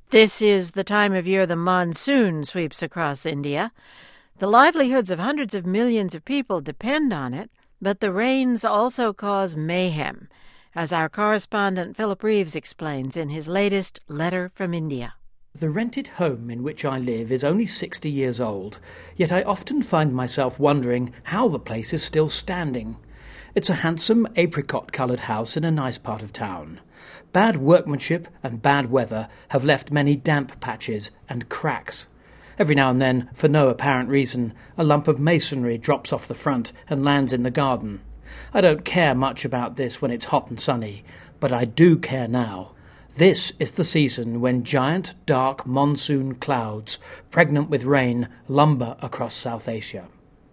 This is the time of year the monsoon sweeps across India. The livelihoods of hundreds of millions of people depend on it, but the rains also cause mayhem, as our correspondent Philip Reeves explains in his latest Letter from India. The rented home in which I live is only 60 years old, yet I often find myself wondering how the place is still standing. It's a handsome apricot-coloured house in a nice part of town. Bad workmanship and bad weather have left many damp patches and cracks. Every now and then, for no apparent reason, a lump of masonry drops off the front and lands in the garden. I don't care much about this when it's hot and sunny, but I do care now. This is the season when giant, dark monsoon clouds, pregnant with rain, lumber across South Asia.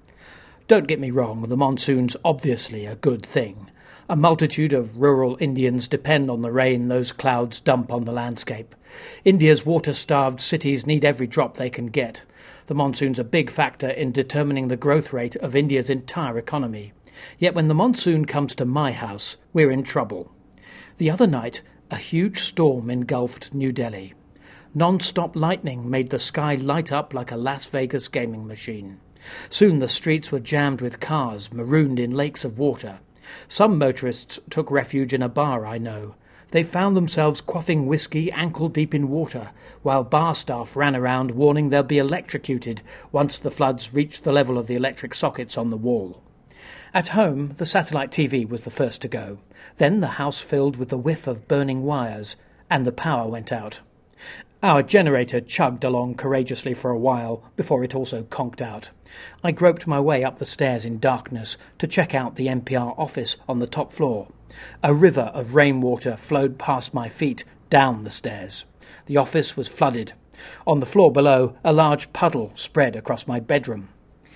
Don't get me wrong, the monsoon's obviously a good thing. A multitude of rural Indians depend on the rain those clouds dump on the landscape. India's water-starved cities need every drop they can get. The monsoon's a big factor in determining the growth rate of India's entire economy. Yet when the monsoon comes to my house, we're in trouble. The other night, a huge storm engulfed New Delhi. Non-stop lightning made the sky light up like a Las Vegas gaming machine. Soon the streets were jammed with cars, marooned in lakes of water. Some motorists took refuge in a bar I know. They found themselves quaffing whiskey ankle-deep in water, while bar staff ran around warning they'll be electrocuted once the floods reached the level of the electric sockets on the wall. At home, the satellite TV was the first to go. Then the house filled with the whiff of burning wires, and the power went out. Our generator chugged along courageously for a while before it also conked out. I groped my way up the stairs in darkness to check out the NPR office on the top floor. A river of rainwater flowed past my feet down the stairs. The office was flooded. On the floor below, a large puddle spread across my bedroom.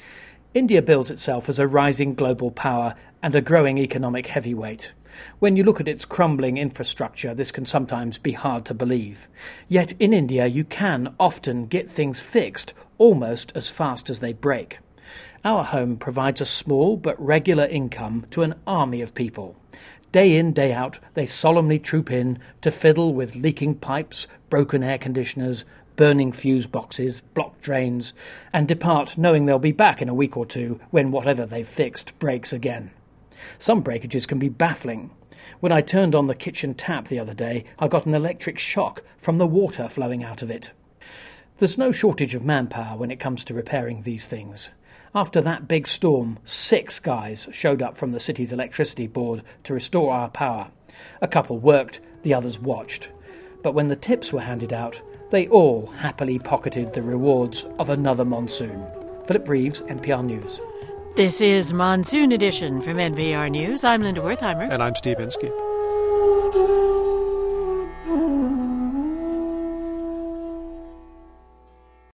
India bills itself as a rising global power and a growing economic heavyweight. When you look at its crumbling infrastructure, this can sometimes be hard to believe. Yet in India you can often get things fixed almost as fast as they break. Our home provides a small but regular income to an army of people. Day in, day out, they solemnly troop in to fiddle with leaking pipes, broken air conditioners, burning fuse boxes, blocked drains, and depart knowing they'll be back in a week or two when whatever they've fixed breaks again. Some breakages can be baffling. When I turned on the kitchen tap the other day, I got an electric shock from the water flowing out of it. There's no shortage of manpower when it comes to repairing these things. After that big storm, 6 guys showed up from the city's electricity board to restore our power. A couple worked, the others watched. But when the tips were handed out, they all happily pocketed the rewards of another monsoon. Philip Reeves, NPR News. This is Monsoon Edition from NPR News. I'm Linda Wertheimer. And I'm Steve Inskeep.